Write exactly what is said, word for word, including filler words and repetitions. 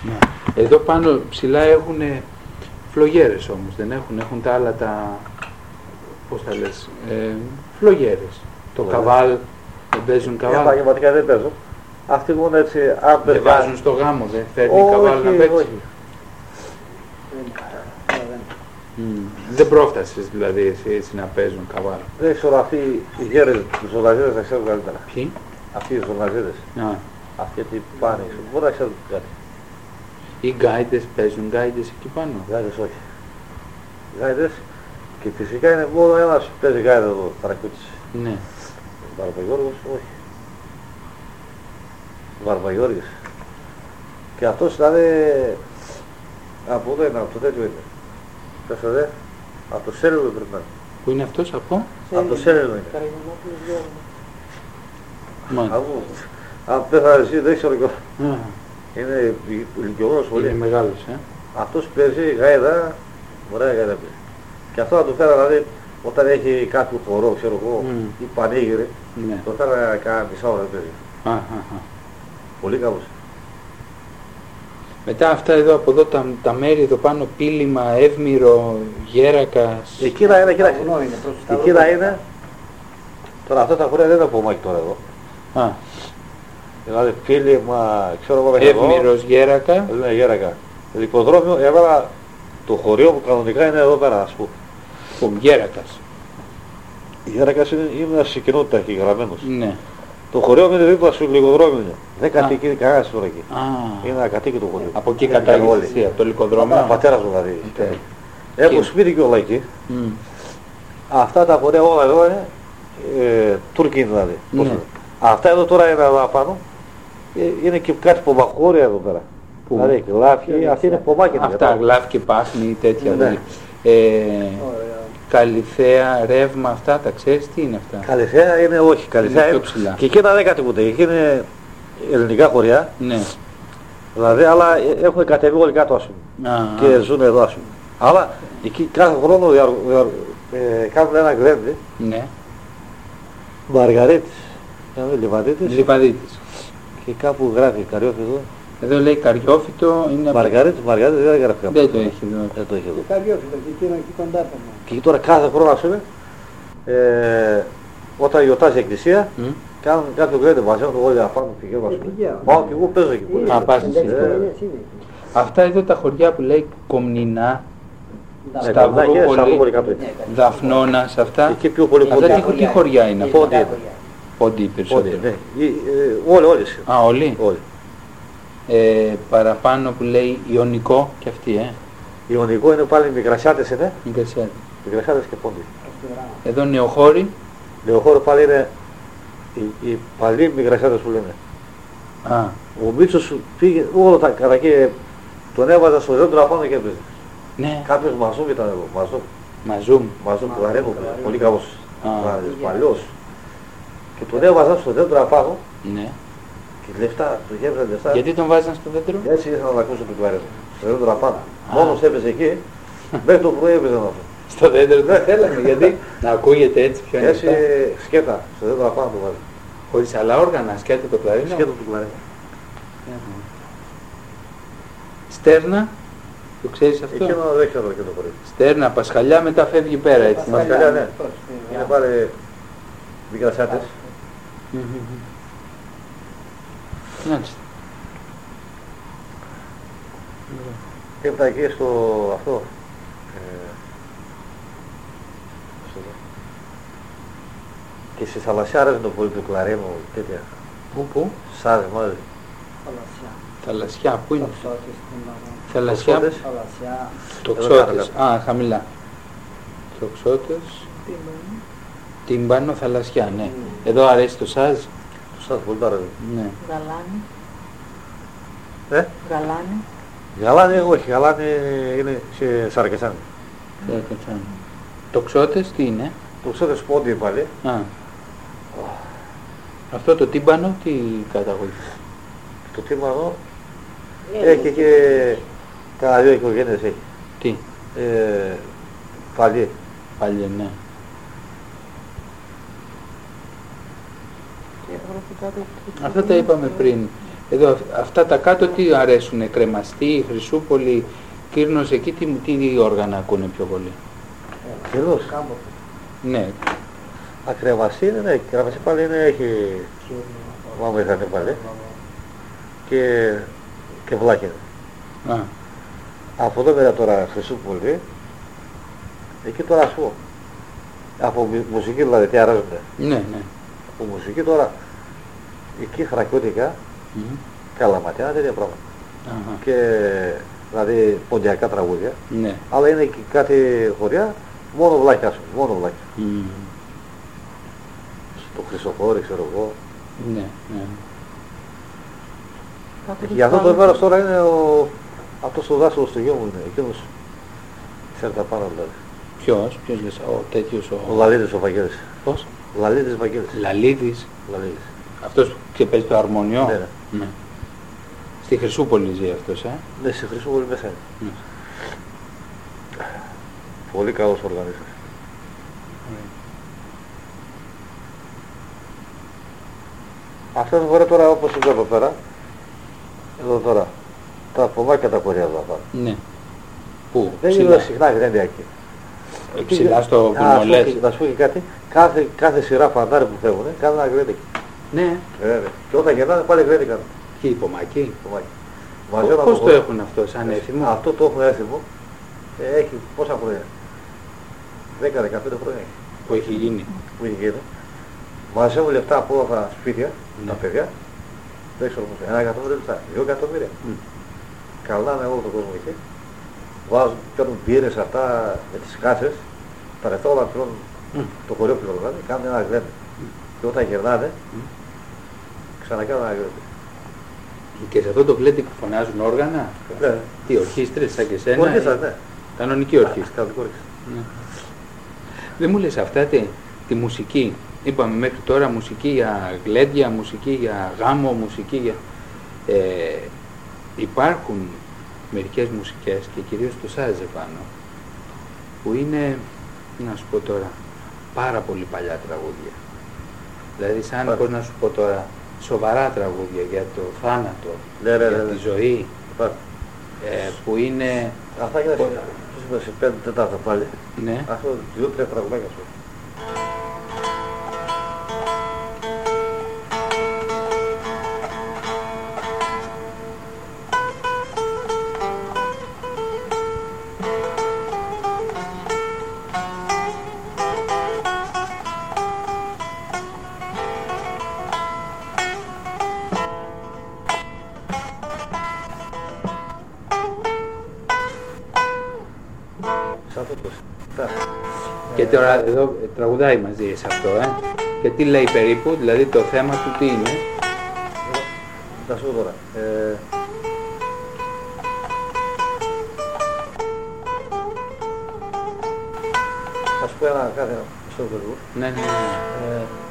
Ναι. Εδώ πάνω ψηλά έχουν φλογέρες όμως, δεν έχουν, έχουν τα άλλα τα, πώς τα λες, ε, φλογέρες. Το Φλογέρες. καβάλ, δεν παίζουν καβάλ. Επαγγελματικά δεν παίζουν. Αυτοί μόνο έτσι, αν Δεν βάζουν στο γάμο, δεν φέρνει καβάλ να παίξει. Όχι. Mm. Δεν πρόφτασες δηλαδή εσύ έτσι να παίζουν καβάλ. Δεν ξέρω, αυτοί οι γέρες, οι ζωναζίδες θα ξέρουν καλύτερα. Ποιοι? Αυτοί οι ζωναζίδες. Α. Αυτοί τι πάνε, μπορεί να ξέρουν κάτι. Οι γκάιντες παίζουν γκάιντες εκεί πάνω. Γάιδες όχι. Γάιδες και φυσικά είναι μόνο ένας που παίζει γάιδα εδώ, Τρακούτσης. Ναι. Βαρβαγιώργος, όχι. Βαρβαγιώργης. Και αυτός δηλαδή από εδώ είναι, από το τέτοιο είναι. Πες δε, από το Σέλινο πρέπει να είναι. Πού είναι αυτός από? Από το Σέλινο είναι. Μάλιστα. Από, αν πέθανε εσύ δεν ξέρω, Α, είναι ηλικιωμένος πολύ. είναι μεγάλος, ε. Αυτός παίζει γάιδα, ωραία γάιδα παίζει. Και αυτό να του φέρα δηλαδή όταν έχει κάποιο χορό, ξέρω εγώ, Mm. ή πανήγυρη, Ναι. το φέρα κάνα μισά ώρα παίζει. Α, α, α. Πολύ καλός. Μετά αυτά εδώ από εδώ τα, τα μέρη εδώ πάνω, Πύλημα, Εύμηρο, Γέρακας. Εκείνα είναι, κοίταξε. Βουνό είναι, προς τα Εκείνα δόντια. είναι, τώρα αυτά τα χωριά δεν είναι από μάκι τώρα εδώ. Α, Δηλαδή Πύλημα, ξέρω εγώ μέχρι εδώ. Εύμηρος, Γέρακα. Είναι Γέρακα. Λιποδρόμιο, έβαλα το χωριό που κανονικά είναι εδώ πέρα, ας πούμε. Πού, Γέρακας. Η Γέρακας είναι, είναι ένα κοινότητα εκεί γραμμένος. Ναι. Το χωριό είναι δίπλα στο λιγοδρόμιο είναι. Δεν Α. κατοικεί κανένας τώρα εκεί. Α, Είναι ένα κατοίκη το χωριό. από εκεί Είναι κατάγεται όλοι. εσύ, από το Ο λικοδρόμιο. πατέρας μου δηλαδή. Okay. Έχω Και- σπίτι και όλα εκεί. Μμ. Αυτά τα χωριά όλα εδώ είναι ε, Τούρκοι είναι δηλαδή. Πώς Ναι. είναι. Αυτά εδώ τώρα είναι εδώ πάνω. Ε, είναι και κάτι πομαχώρια εδώ πέρα. Πού? Δηλαδή γλάφι, αυτή είναι πομάκια. Αυτά, γλάφ και πάχνη, τέτοια. Ναι. Ναι. Ε, Ωραία. Καλυθέα, Ρεύμα, αυτά τα ξέρεις, τι είναι αυτά? Καλυθέα είναι όχι. Καλυθέα πιο είναι. ψηλά. Και εκείνα δεν κατοικούνται. Εκεί είναι ελληνικά χωριά. Ναι. Δηλαδή, αλλά ε, έχουν κατεβεί όλοι κάτω ας πούμε. Α, Και ζουν εδώ ας πούμε. Αλλά εκεί κάθε χρόνο δια, δια, ε, κάνουν ένα γρέντι. ναι. Μαργαρίτης. Είναι Λιβαδίτης. Λιβαδίτης. Και κάπου γράφει Καριόφι εδώ. Εδώ λέει Καριόφυτο, είναι από- Μαργαρίτης, Μαργαρίτης δεν γράφει κάπου. Δεν το έχει εδώ. Δεν το έχει εδώ. Και Καριόφυλλο, και εκείνο εκεί κοντά θα είναι. Και τώρα κάθε χρόνο ας πούμε, ε, όταν γιορτάζει η εκκλησία, Μμ. κάνουν κάποιο γρέντι μαζεύουν όλοι απάνω πηγαίνουν ας Ε, πούμε. πηγαίνω. Πάω και εγώ παίζω εκεί. Είναι, Α, πας εσύ. πεντέξι Ε. οικογένειες είναι εκεί. Αυτά εδώ τα χωριά που λέει Κομνηνά, Ναι, Στα Σταυρούπολη Σταυρούπολη, κάτω εκεί. ναι, κάτι. Δαφνώνας, αυτά. Εκεί πιο πολύ Αυτά πόντι. τι, τι χωριά είναι αυτά? Πόντι είναι. Πόντι Πόντι, περισσότερο. ναι. Ή, ε, Όλοι, όλοι. Α, όλοι. Όλοι. Ε, παραπάνω που λέει Ιωνικό και αυτή, ε. Ιωνικό είναι πάλι Μικρασιάτες είναι. Μικρασιάτη. Μικρασιάτες και Πόντι. Εδώ Νεοχώρη. Λεωχώρο πάλι είναι οι, οι παλιοί Μικρασιάτες που λένε. Α, Ο Μίτσος πήγε, όλα τα κατά εκεί, τον έβαζα στο δέντρο απάνω και έπαιζε. ναι. Κάποιος Μαζούμ ήταν εδώ, Μαζούμ. Μαζούμ. Μαζούμ του Αρέμου, πολύ καλός, Α. παλιός. Και τον έβαζα στο δέντρο απάνω Ναι. και λεφτά, του γέμιζαν λεφτά. Γιατί τον βάζαν στο δέντρο? Έτσι ήθελα να ακούσω του Αρέμου, στο δέντρο απάνω. Μόνος έπαιζε εκεί, μέχρι το πρωί έπαιζε αυτό. Στο δέντρο δεν θέλαμε, γιατί να ακούγεται έτσι πιο Έτσι ανοιχτά. σκέτα, στο δέντρο απάνω του βάζει. Χωρίς άλλα όργανα, σκέτο το κλαρίνο. Σκέτο του κλαρίνο. Αχα. Στέρνα, το ξέρεις αυτό? Εκείνο δεν ξέρω και το χωρί. Στέρνα, Πασχαλιά, μετά φεύγει πέρα έτσι. Πασχαλιά, ναι. Είναι πάλι Μικρασιάτες. Μμμ, μμμ. Μάλιστα. Και έπειτα εκεί στο αυτό. Ε, στο εδώ. Και στις θαλασσιάρες είναι το πολύ του κλαρίνου, τέτοια. Πού, πού? Σάρες μάλλον. Θαλασσιά. Θαλασσιά, πού είναι? Τοξότες, Τυμπανό. Θαλασσιά, Τοξότες. Θαλασσιά. Τοξότες. Εδώ Α, χαμηλά. Τοξότες, Τύμπανο. Τύμπανο, Θαλασσιά, ναι. Mm. Εδώ αρέσει το σάζ. Το Σάρες πολύ πάρα πολύ. Ναι. Γαλάνη. Ε, Γαλάνη. γαλάνη, όχι, γαλάνη είναι σε Σαρακεσάνη. Δεν κατσάνε. Τοξότες τι είναι? Το ξέρετε σπόντι πάλι. Α. Αυτό το τύμπανο τι καταγωγή? Το τίμανο έχει και κάνα δύο οικογένειες έχει. Τι? Ε, παλιοί. Πάλι ναι. Και αγροτικά δικτύα. Αυτά τα είπαμε πριν. Εδώ αυτά τα κάτω τι αρέσουνε, Κρεμαστή, Χρυσούπολη, Κύρνος, εκεί τι, τι όργανα ακούνε πιο πολύ? Κύρνος. Κάμπο. Ναι. Ακρεμαστή είναι, ναι, Κρεμαστή πάλι είναι, έχει μάμα είχανε πάλι και, και βλάχη είναι. Α. Από εδώ μετά τώρα Χρυσούπολη, εκεί τώρα ας πω, από μουσική δηλαδή τι αράζονται. Ναι, ναι. Από μουσική τώρα, εκεί Θρακιώτικα, Mm. Καλαματιά, τέτοια πράγματα. Αχα. Και δηλαδή ποντιακά τραγούδια, Ναι. αλλά είναι και κάτι χωριά, μόνο βλάχια ας πούμε, μόνο βλάχια. Mm. Στο Χρυσοφόρη, ξέρω εγώ. Ναι, ναι. Για αυτό το μέρος τώρα είναι ο, αυτός ο δάσκαλος του γιο μου είναι, εκείνος ξέρετε τα πάνω δηλαδή. Ποιος, ποιος λες, ο τέτοιος ο... Ο Λαλίδης ο Βαγγέλης. Πώς? Λαλίδης Βαγγέλης. Λαλίδης. Λαλίδης. Αυτός που και παίζει το αρμονιό. Ναι, ναι. Ναι. Στη Χρυσούπολη ζει αυτός, ε. Ναι, στη Χρυσούπολη μέσα είναι. Ναι. Πολύ καλός οργανίστας. Αυτά τα φορά τώρα όπως είναι εδώ πέρα, εδώ τώρα, τα ποδάκια τα κορία εδώ πάνω. Ναι. Πού, Δεν ψηλά. είναι συχνά δεν είναι εκεί. Ε, ψηλά στο Α, ας πω Βουνολές. και- Να σου πω και κάτι, κάθε, κάθε σειρά φαντάρι που φεύγουν κάνουν ένα γκρέτε εκεί. Ναι. Ε, ναι. Και όταν γυρνάνε πάλι γκρέτε κάνουν. Και υπομακή. Κομμάτι. Μαζεύουν Πώς από το χώρα. έχουν αυτό, σαν έθιμο? Αυτό το έχουν έθιμο. Ε, έχει πόσα χρόνια. δέκα με δεκαπέντε χρόνια έχει. Που έχει γίνει. Που έχει γίνει. Μαζεύουν λεφτά από όλα τα σπίτια, Ναι. τα παιδιά. Δεν ξέρω πώς. Ένα εκατομμύριο λεφτά. Δύο εκατομμύρια. Mm. Καλάνε όλο τον κόσμο εκεί. Βάζουν, κάνουν μπύρες αυτά με τις κάσες. Τα λεφτά όλα πληρώνουν. Mm. Το χωριό πληρώνουν. Κάνουν ένα γλέντε. Και όταν γυρνάνε, Mm. ξανακάνουν ένα γλέντε. Και σε αυτό το γλέντι που φωνάζουν όργανα. Ναι. Τι, ορχήστρες σαν και σένα? Ορχήστρα, ή- ναι. Κανονική ορχήστρα. Κανονικό ορχήστρα. Ναι. Δεν μου λες αυτά τη, τη μουσική. Είπαμε μέχρι τώρα μουσική για γλέντια, μουσική για γάμο, μουσική για... Ε, υπάρχουν μερικές μουσικές και κυρίως το Σάζε πάνω που είναι, τι να σου πω τώρα, πάρα πολύ παλιά τραγούδια. Δηλαδή σαν, Υπάρχει. πώς να σου πω τώρα, σοβαρά τραγούδια για το θάνατο, Ναι, ναι, για ναι, ναι. τη ζωή, Υπάρχει. ε, που είναι... Αυτά είναι Πώς- σε, σε πέντε τετάρτα πάλι. Ναι. Αυτό δύο τρία τραγουδάκια σου. Σαν αυτό το τα. Και τώρα εδώ ε, τραγουδάει μαζί σε αυτό, ε. Και τι λέει περίπου, δηλαδή το θέμα του τι είναι. Θα σου πω τώρα. Ε, θα σου πω ένα κάθε στο παιδί. Ναι, ναι, ναι. Ε,